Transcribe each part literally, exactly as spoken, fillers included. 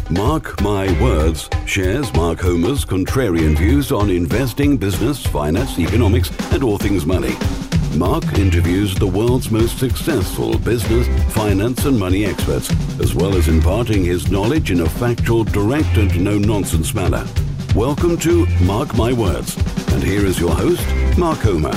Mark My Words shares Mark Homer's contrarian views on investing, business, finance, economics, and all things money. Mark interviews the world's most successful business, finance, and money experts, as well as imparting his knowledge in a factual, direct, and no-nonsense manner. Welcome to Mark My Words, and here is your host, Mark Homer.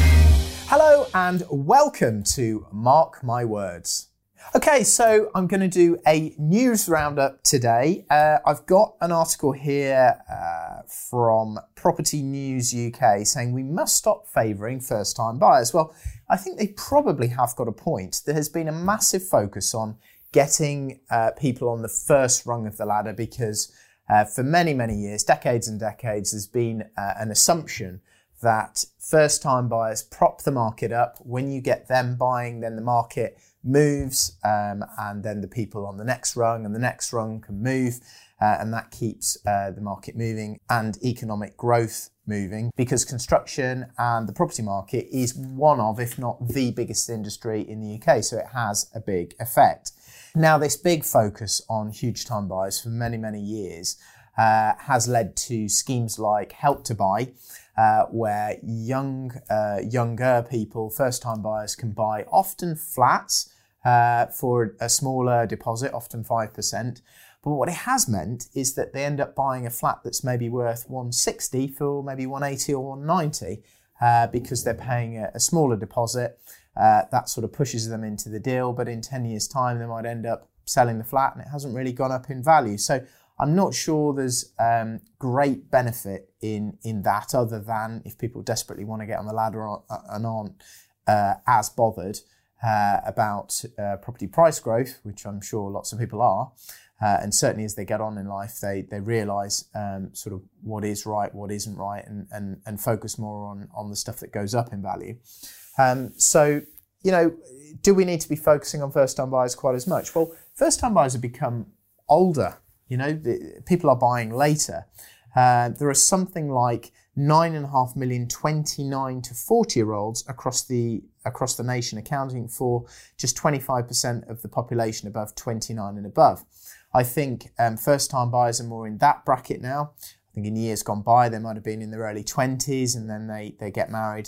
Hello and welcome to Mark My Words. Okay, so I'm going to do a news roundup today. Uh, I've got an article here uh, from Property News U K saying we must stop favouring first-time buyers. Well, I think they probably have got a point. There has been a massive focus on getting uh, people on the first rung of the ladder because uh, for many, many years, decades and decades, there's been uh, an assumption that first-time buyers prop the market up. When you get them buying, then the market moves, um, and then the people on the next rung and the next rung can move, uh, and that keeps uh, the market moving and economic growth moving, because construction and the property market is one of, if not the biggest industry in the U K, so it has a big effect. Now, this big focus on huge time buyers for many, many years uh, has led to schemes like Help to Buy, Uh, where young, uh, younger people, first-time buyers, can buy often flats uh, for a smaller deposit, often five percent. But what it has meant is that they end up buying a flat that's maybe worth one sixty for maybe one eighty or one ninety uh, because they're paying a, a smaller deposit. Uh, that sort of pushes them into the deal, but in ten years' time, they might end up selling the flat and it hasn't really gone up in value. So I'm not sure there's um, great benefit in in that, other than if people desperately want to get on the ladder and aren't uh, as bothered uh, about uh, property price growth, which I'm sure lots of people are. Uh, and certainly as they get on in life, they they realise um, sort of what is right, what isn't right, and and, and focus more on, on the stuff that goes up in value. Um, so, you know, do we need to be focusing on first-time buyers quite as much? Well, first-time buyers have become older. You know, the, people are buying later. Uh, there are something like nine and a half million twenty-nine to forty year olds across the across the nation, accounting for just twenty-five percent of the population above twenty-nine and above. I think um, first-time buyers are more in that bracket now. I think in years gone by, they might have been in their early twenties and then they, they get married.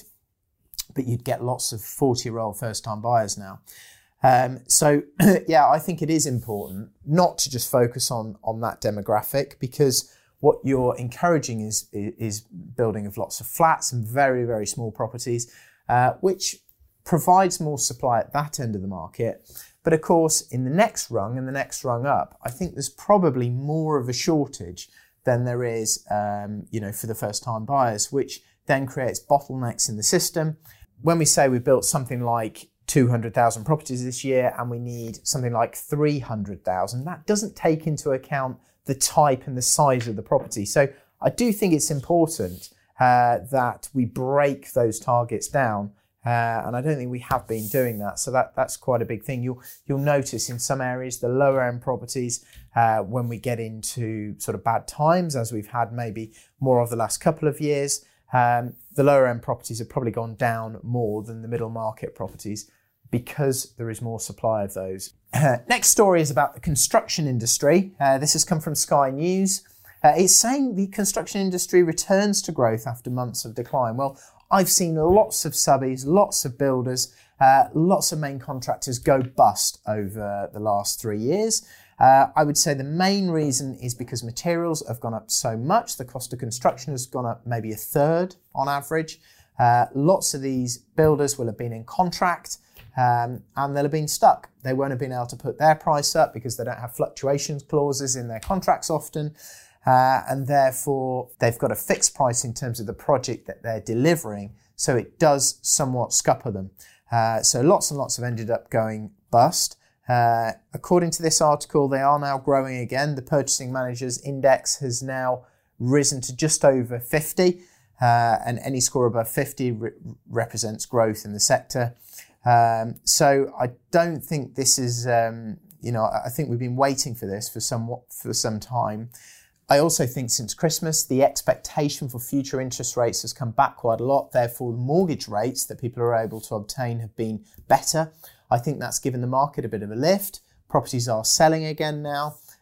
But you'd get lots of forty year old first-time buyers now. Um, so, yeah, I think it is important not to just focus on, on that demographic, because what you're encouraging is, is building of lots of flats and very, very small properties, uh, which provides more supply at that end of the market. But of course, in the next rung and the next rung up, I think there's probably more of a shortage than there is, um, you know, for the first-time buyers, which then creates bottlenecks in the system. When we say we built something like two hundred thousand properties this year and we need something like three hundred thousand, that doesn't take into account the type and the size of the property. So I do think it's important uh, that we break those targets down, uh, and I don't think we have been doing that. So that that's quite a big thing. You'll you'll notice in some areas the lower end properties, uh, when we get into sort of bad times, as we've had maybe more of the last couple of years, um, the lower end properties have probably gone down more than the middle market properties, because there is more supply of those. Uh, next story is about the construction industry. Uh, this has come from Sky News. Uh, it's saying the construction industry returns to growth after months of decline. Well, I've seen lots of subbies, lots of builders, uh, lots of main contractors go bust over the last three years. Uh, I would say the main reason is because materials have gone up so much. The cost of construction has gone up maybe a third on average. Uh, lots of these builders will have been in contract, Um, and they'll have been stuck. They won't have been able to put their price up because they don't have fluctuations clauses in their contracts often. Uh, and therefore, they've got a fixed price in terms of the project that they're delivering. So it does somewhat scupper them. Uh, so lots and lots have ended up going bust. Uh, according to this article, they are now growing again. The Purchasing Managers Index has now risen to just over fifty. Uh, and any score above fifty re- represents growth in the sector. Um, so I don't think this is, um, you know, I think we've been waiting for this for some for some time. I also think since Christmas, the expectation for future interest rates has come back quite a lot. Therefore, the mortgage rates that people are able to obtain have been better. I think that's given the market a bit of a lift. Properties are selling again now.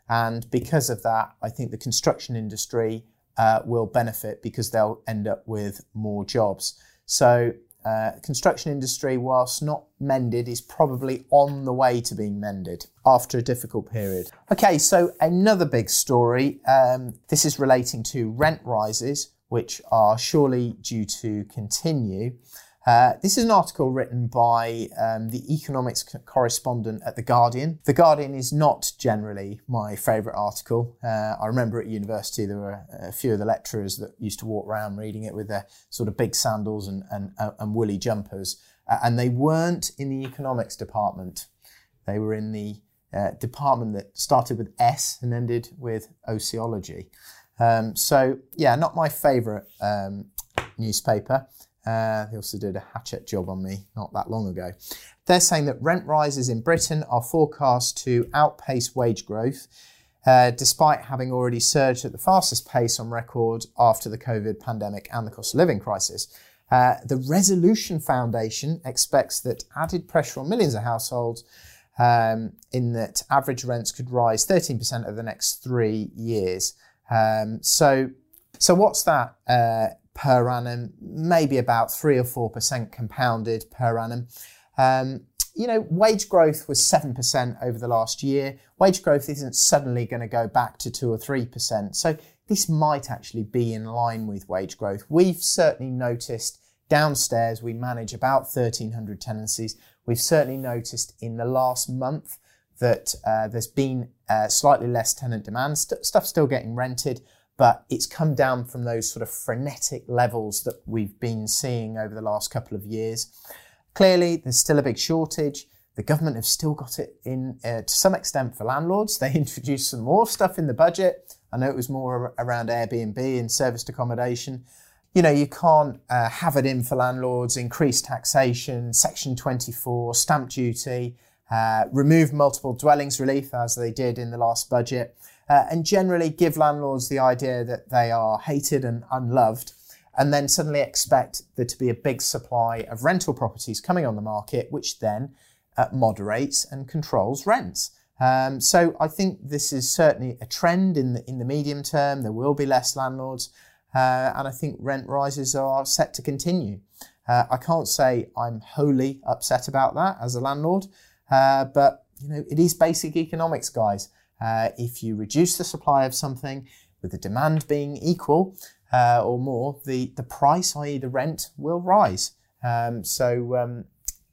And because of that, I think the construction industry uh, will benefit because they'll end up with more jobs. So uh, construction industry, whilst not mended, is probably on the way to being mended after a difficult period. Okay, so another big story. Um, this is relating to rent rises, which are surely due to continue. Uh, this is an article written by um, the economics correspondent at The Guardian. The Guardian is not generally my favourite article. Uh, I remember at university there were a few of the lecturers that used to walk around reading it with their sort of big sandals and, and, and woolly jumpers. Uh, and they weren't in the economics department. They were in the uh, department that started with S and ended with Ociology. Um, so, yeah, not my favourite um, newspaper. Uh, they also did a hatchet job on me not that long ago. They're saying that rent rises in Britain are forecast to outpace wage growth, uh, despite having already surged at the fastest pace on record after the COVID pandemic and the cost of living crisis. Uh, the Resolution Foundation expects that added pressure on millions of households um, in that average rents could rise thirteen percent over the next three years. Um, so, so what's that? Uh, per annum, maybe about three or four percent compounded per annum. Um, you know, wage growth was seven percent over the last year. Wage growth isn't suddenly going to go back to two or three percent. So this might actually be in line with wage growth. We've certainly noticed downstairs, we manage about thirteen hundred tenancies. We've certainly noticed in the last month that uh, there's been uh, slightly less tenant demand. St- stuff still getting rented, but it's come down from those sort of frenetic levels that we've been seeing over the last couple of years. Clearly, there's still a big shortage. The government have still got it in uh, to some extent for landlords. They introduced some more stuff in the budget. I know it was more around Airbnb and serviced accommodation. You know, you can't uh, have it in for landlords, increase taxation, Section twenty-four, stamp duty, uh, remove multiple dwellings relief as they did in the last budget. Uh, and generally give landlords the idea that they are hated and unloved, and then suddenly expect there to be a big supply of rental properties coming on the market, which then uh, moderates and controls rents. Um, so I think this is certainly a trend in the in the medium term. There will be less landlords, uh, and I think rent rises are set to continue. Uh, I can't say I'm wholly upset about that as a landlord, uh, but you know it is basic economics, guys. Uh, if you reduce the supply of something with the demand being equal uh, or more, the, the price, that is the rent, will rise. Um, so um,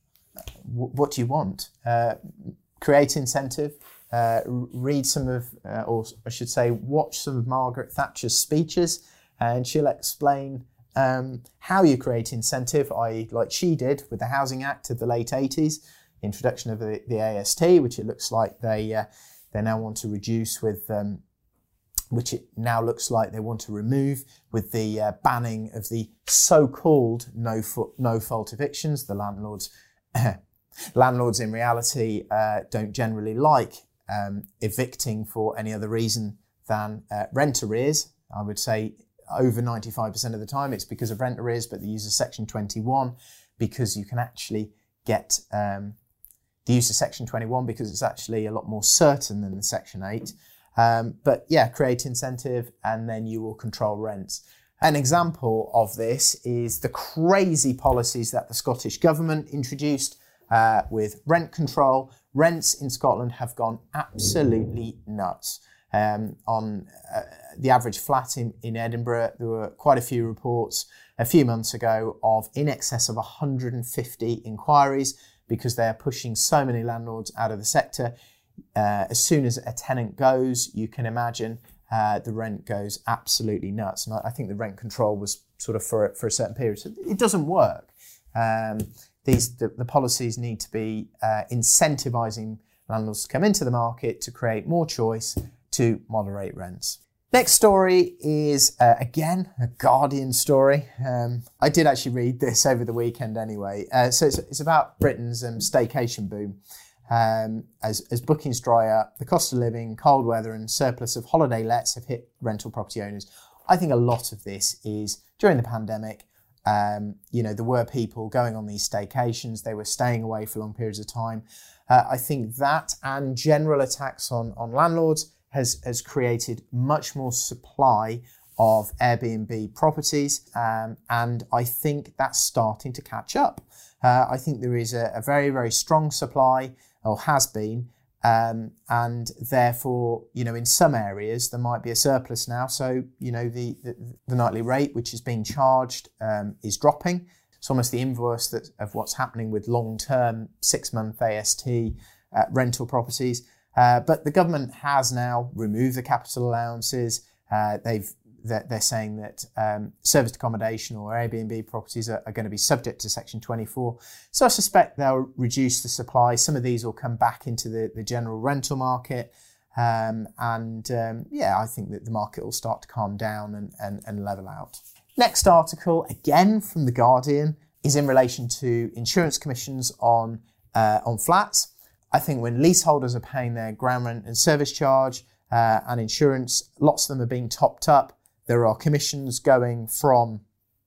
w- what do you want? Uh, create incentive, uh, read some of, uh, or I should say, watch some of Margaret Thatcher's speeches, and she'll explain um, how you create incentive, that is like she did with the Housing Act of the late eighties, introduction of the, the A S T, which it looks like they... Uh, They now want to reduce with, um, which it now looks like they want to remove with the uh, banning of the so-called no fo- no fault evictions. The landlords, landlords in reality uh, don't generally like um, evicting for any other reason than uh, rent arrears. I would say over ninety-five percent of the time it's because of rent arrears, but they use a Section twenty-one because you can actually get. Um, The use of Section twenty-one because it's actually a lot more certain than the Section eight. Um, but yeah, create incentive and then you will control rents. An example of this is the crazy policies that the Scottish Government introduced uh, with rent control. Rents in Scotland have gone absolutely nuts. Um, on uh, the average flat in, in Edinburgh, there were quite a few reports a few months ago of in excess of one hundred fifty inquiries, because they are pushing so many landlords out of the sector. Uh, as soon as a tenant goes, you can imagine uh, the rent goes absolutely nuts. And I, I think the rent control was sort of for, for a certain period. So it doesn't work. Um, these the, the policies need to be uh, incentivising landlords to come into the market to create more choice to moderate rents. Next story is, uh, again, a Guardian story. Um, I did actually read this over the weekend anyway. Uh, so it's, it's about Britain's um, staycation boom. Um, as, as bookings dry up, the cost of living, cold weather and surplus of holiday lets have hit rental property owners. I think a lot of this is during the pandemic. Um, you know, there were people going on these staycations. They were staying away for long periods of time. Uh, I think that and general attacks on, on landlords has, has created much more supply of Airbnb properties, um, and I think that's starting to catch up. Uh, I think there is a, a very, very strong supply, or has been, um, and therefore, you know, in some areas there might be a surplus now. So, you know, the, the, the nightly rate which is being charged um, is dropping. It's almost the inverse that, of what's happening with long-term six-month A S T uh, rental properties. Uh, but the government has now removed the capital allowances. Uh, they've They're, they're saying that um, serviced accommodation or Airbnb properties are, are going to be subject to Section twenty-four. So I suspect they'll reduce the supply. Some of these will come back into the, the general rental market. Um, and um, yeah, I think that the market will start to calm down and, and, and level out. Next article, again from The Guardian, is in relation to insurance commissions on, uh, on flats. I think when leaseholders are paying their ground rent and service charge uh, and insurance, lots of them are being topped up. There are commissions going from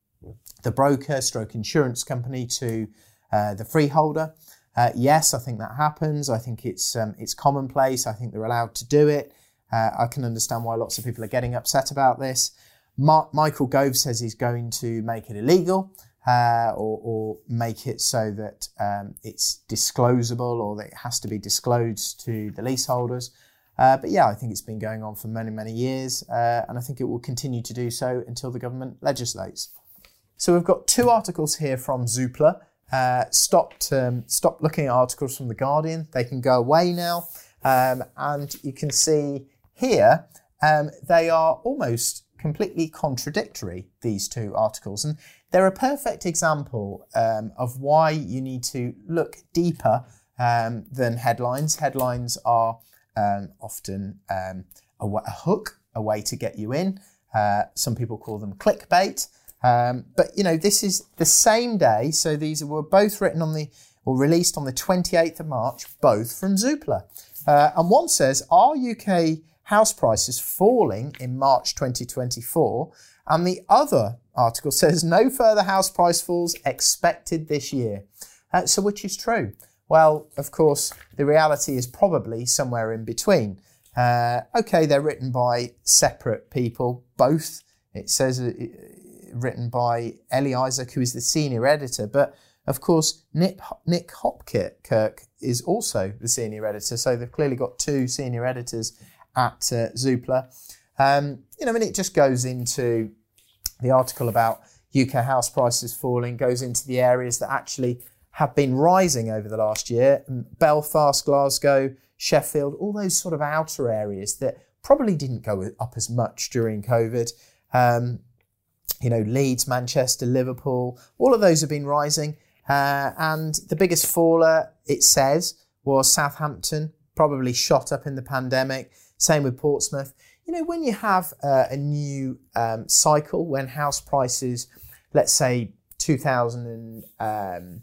the broker stroke insurance company to uh, the freeholder. Uh, yes, I think that happens. I think it's um, it's commonplace. I think they're allowed to do it. Uh, I can understand why lots of people are getting upset about this. Ma- Michael Gove says he's going to make it illegal uh, or, or make it so that um, it's disclosable, or that it has to be disclosed to the leaseholders. Uh, but yeah, I think it's been going on for many, many years, uh, and I think it will continue to do so until the government legislates. So we've got two articles here from Zoopla. Uh, stopped, um, stopped looking at articles from The Guardian. They can go away now. Um, and you can see here, um, they are almost completely contradictory, these two articles. And they're a perfect example um, of why you need to look deeper um, than headlines. Headlines are Um, often um, a, a hook, a way to get you in. Uh, some people call them clickbait. Um, but, you know, this is the same day. So these were both written on the, or released on the twenty-eighth of March, both from Zoopla. Uh, and one says, are U K house prices falling in March twenty twenty-four? And the other article says, no further house price falls expected this year. Uh, so which is true? Well, of course, the reality is probably somewhere in between. Uh, okay, they're written by separate people, both. It says uh, written by Ellie Isaac, who is the senior editor. But, of course, Nick, Nick Hopkirk is also the senior editor. So they've clearly got two senior editors at uh, Zoopla. Um, you know, and it just goes into the article about U K house prices falling, goes into the areas that actually have been rising over the last year. Belfast, Glasgow, Sheffield, all those sort of outer areas that probably didn't go up as much during COVID. Um, you know, Leeds, Manchester, Liverpool, all of those have been rising. Uh, and the biggest faller, it says, was Southampton, probably shot up in the pandemic. Same with Portsmouth. You know, when you have uh, a new um, cycle, when house prices, let's say two thousand, um,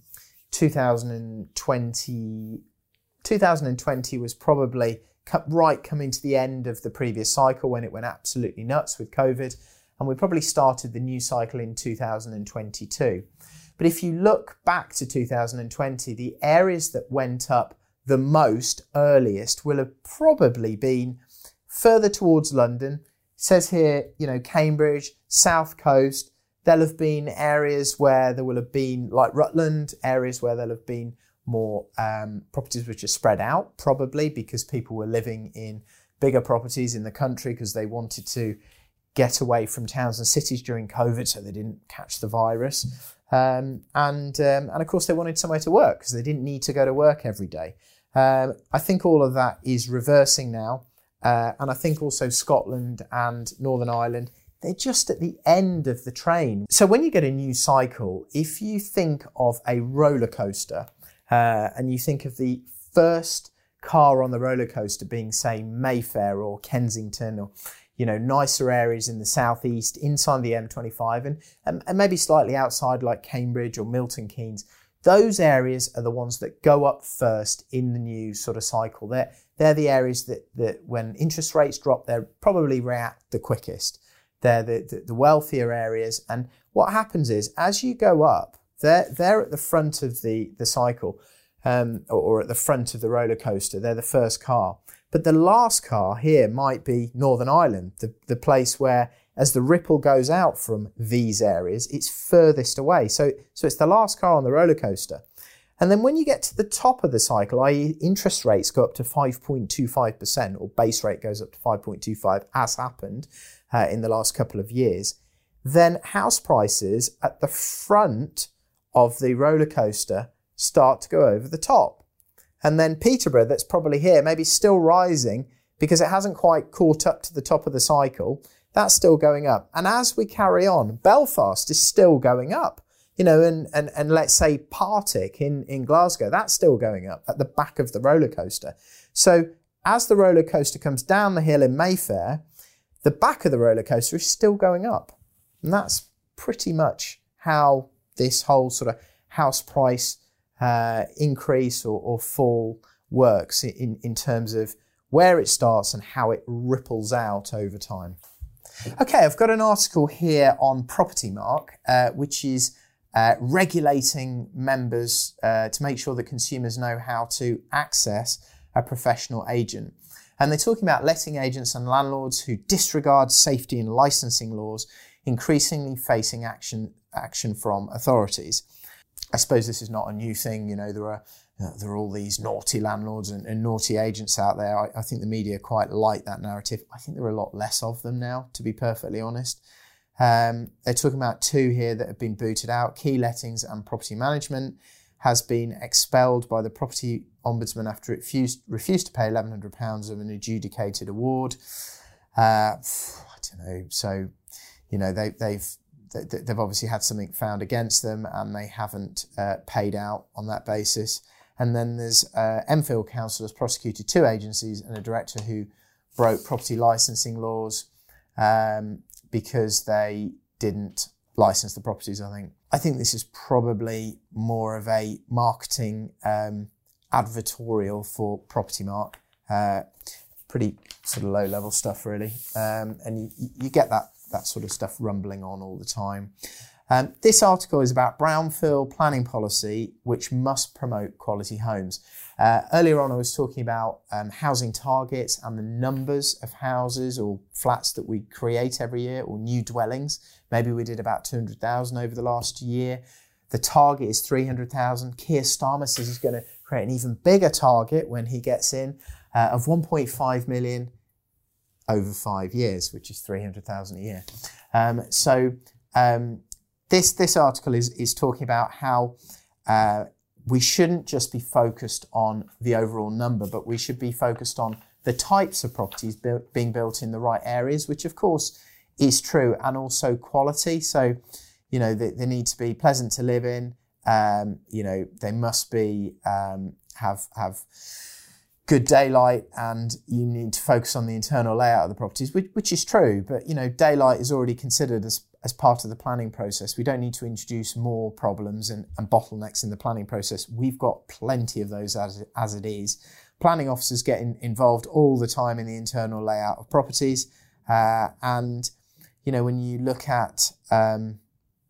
twenty twenty, twenty twenty was probably right coming to the end of the previous cycle when it went absolutely nuts with COVID. And we probably started the new cycle in two thousand twenty-two. But if you look back to two thousand twenty, the areas that went up the most earliest will have probably been further towards London. It says here, you know, Cambridge, South Coast. There'll have been areas where there will have been, like Rutland, areas where there'll have been more um, properties which are spread out, probably because people were living in bigger properties in the country because they wanted to get away from towns and cities during COVID so they didn't catch the virus. Um, and, um, and of course, they wanted somewhere to work because they didn't need to go to work every day. Um, I think all of that is reversing now. Uh, and I think also Scotland and Northern Ireland, they're just at the end of the train. So when you get a new cycle, if you think of a roller coaster uh, and you think of the first car on the roller coaster being, say, Mayfair or Kensington or, you know, nicer areas in the southeast inside the M twenty-five and, and, and maybe slightly outside like Cambridge or Milton Keynes, those areas are the ones that go up first in the new sort of cycle. They're, they're the areas that, that when interest rates drop, they'll probably react the quickest. They're the, the, the wealthier areas. And what happens is, as you go up, they're, they're at the front of the, the cycle, um, or, or at the front of the roller coaster. They're the first car. But the last car here might be Northern Ireland, the, the place where as the ripple goes out from these areas, it's furthest away. So, so it's the last car on the roller coaster. And then when you get to the top of the cycle, that is interest rates go up to five point two five percent, or base rate goes up to five point two five, as happened uh, in the last couple of years, then house prices at the front of the roller coaster start to go over the top. And then Peterborough, that's probably here, maybe still rising because it hasn't quite caught up to the top of the cycle. That's still going up. And as we carry on, Belfast is still going up. You know, and, and, and let's say Partick in, in Glasgow, that's still going up at the back of the roller coaster. So as the roller coaster comes down the hill in Mayfair, the back of the roller coaster is still going up. And that's pretty much how this whole sort of house price uh, increase or, or fall works in, in terms of where it starts and how it ripples out over time. Okay, I've got an article here on Property Mark, uh, which is Uh, regulating members uh, to make sure that consumers know how to access a professional agent. And they're talking about letting agents and landlords who disregard safety and licensing laws increasingly facing action action from authorities. I suppose this is not a new thing. You know, there are uh, there are all these naughty landlords and, and naughty agents out there. I, I think the media quite like that narrative. I think there are a lot less of them now, to be perfectly honest. Um, they're talking about two here that have been booted out. Key Lettings and Property Management has been expelled by the Property Ombudsman after it refused, refused to pay eleven hundred pounds of an adjudicated award. Uh, I don't know. So, you know, they, they've they've obviously had something found against them and they haven't uh, paid out on that basis. And then there's uh, Enfield Council has prosecuted two agencies and a director who broke property licensing laws. Um, because they didn't license the properties, I think. I think this is probably more of a marketing um, advertorial for Property Mark. Uh, pretty sort of low-level stuff, really. Um, and you, you get that, that sort of stuff rumbling on all the time. Um, this article is about brownfield planning policy, which must promote quality homes. Uh, earlier on, I was talking about um, housing targets and the numbers of houses or flats that we create every year, or new dwellings. Maybe we did about two hundred thousand over the last year. The target is three hundred thousand. Keir Starmer says he's going to create an even bigger target when he gets in uh, of one point five million over five years, which is three hundred thousand a year. Um, so um, this this article is is talking about how uh, we shouldn't just be focused on the overall number, but we should be focused on the types of properties built, being built in the right areas, which of course is true, and also quality. So, you know, they, they need to be pleasant to live in. Um, you know, they must be um, have have good daylight, and you need to focus on the internal layout of the properties, which, which is true. But, you know, daylight is already considered as as part of the planning process. We don't need to introduce more problems and, and bottlenecks in the planning process. We've got plenty of those as, as it is. Planning officers get in, involved all the time in the internal layout of properties. Uh, and, you know, when you look at um,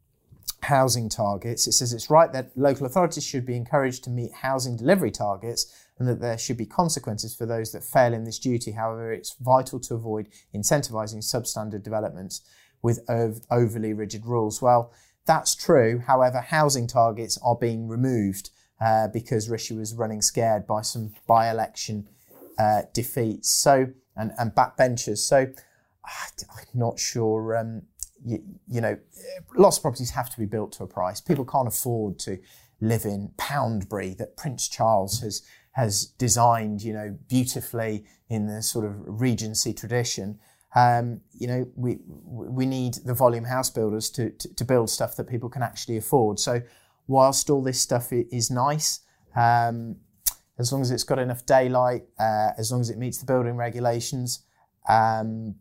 housing targets, it says it's right that local authorities should be encouraged to meet housing delivery targets and that there should be consequences for those that fail in this duty. However, it's vital to avoid incentivising substandard developments with ov- overly rigid rules. Well, that's true. However, housing targets are being removed uh, because Rishi was running scared by some by-election uh, defeats so and, and backbenchers. So I'm not sure, um, you, you know, lots of properties have to be built to a price. People can't afford to live in Poundbury that Prince Charles has has designed, you know, beautifully in the sort of Regency tradition. Um, you know, we we need the volume house builders to, to, to build stuff that people can actually afford. So whilst all this stuff is nice, um, as long as it's got enough daylight, uh, as long as it meets the building regulations, um,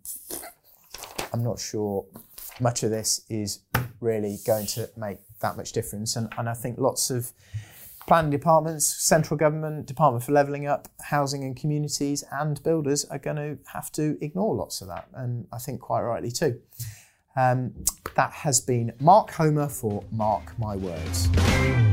I'm not sure much of this is really going to make that much difference. And, and I think lots of planning departments, central government, Department for Levelling Up, Housing and Communities and builders are going to have to ignore lots of that, and I think quite rightly too. Um, that has been Mark Homer for Mark My Words.